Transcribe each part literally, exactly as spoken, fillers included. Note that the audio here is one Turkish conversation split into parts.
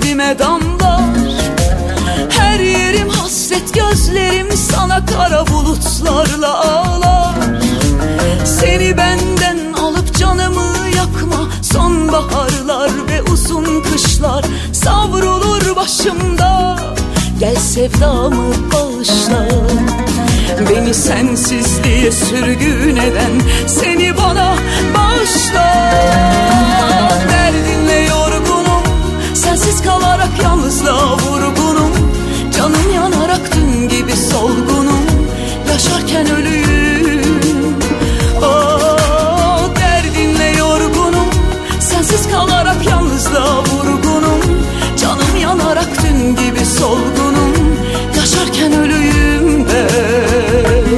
kalbime damlar. Her yerim hasret, gözlerim sana kara bulutlarla ağlar. Seni benden alıp canımı yakma, sonbaharlar ve uzun kışlar savrulur başımda. Gel sevdamı bağışla, beni sensizliğe sürgün eden seni bana bağışla. Derdinle yorgunum, sensiz kalarak yalnızlığa vurgunum. Canım yanarak dün gibi solgunum, yaşarken ölüyüm. Oh, derdinle yorgunum, sensiz kalarak yalnızlığa vurgunum. Canım yanarak dün gibi solgunum, yaşarken ölüyüm ben.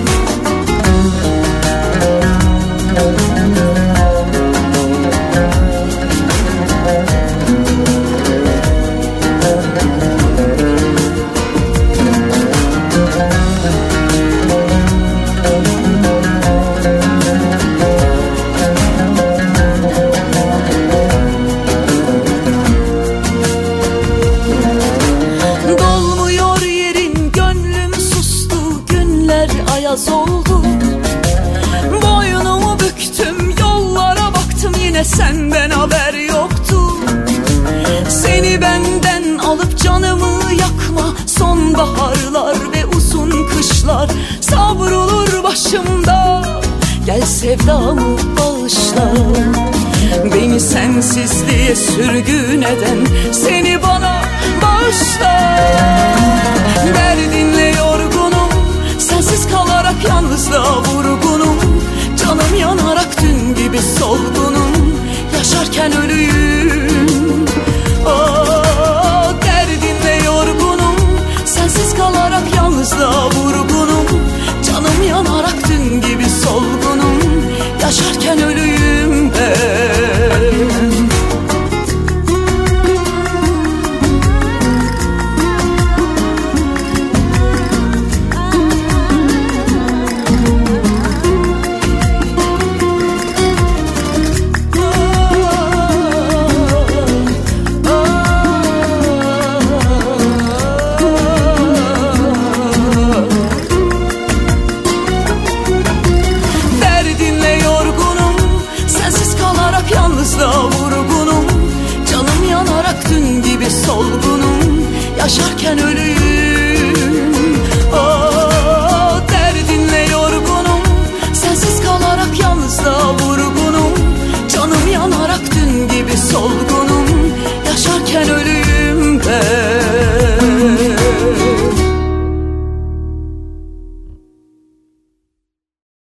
Ayaz oldu, boynumu büktüm, yollara baktım, yine senden haber yoktu. Seni benden alıp canımı yakma, sonbaharlar ve uzun kışlar savrulur başımda. Gel sevdamı bağışla, beni sensizliğe sürgün eden seni bana bağışla. Derdinle yorgunum, sensiz kalarak yalnızlığa vurgunum. Canım yanarak dün gibi solgunum, yaşarken ölüyüm.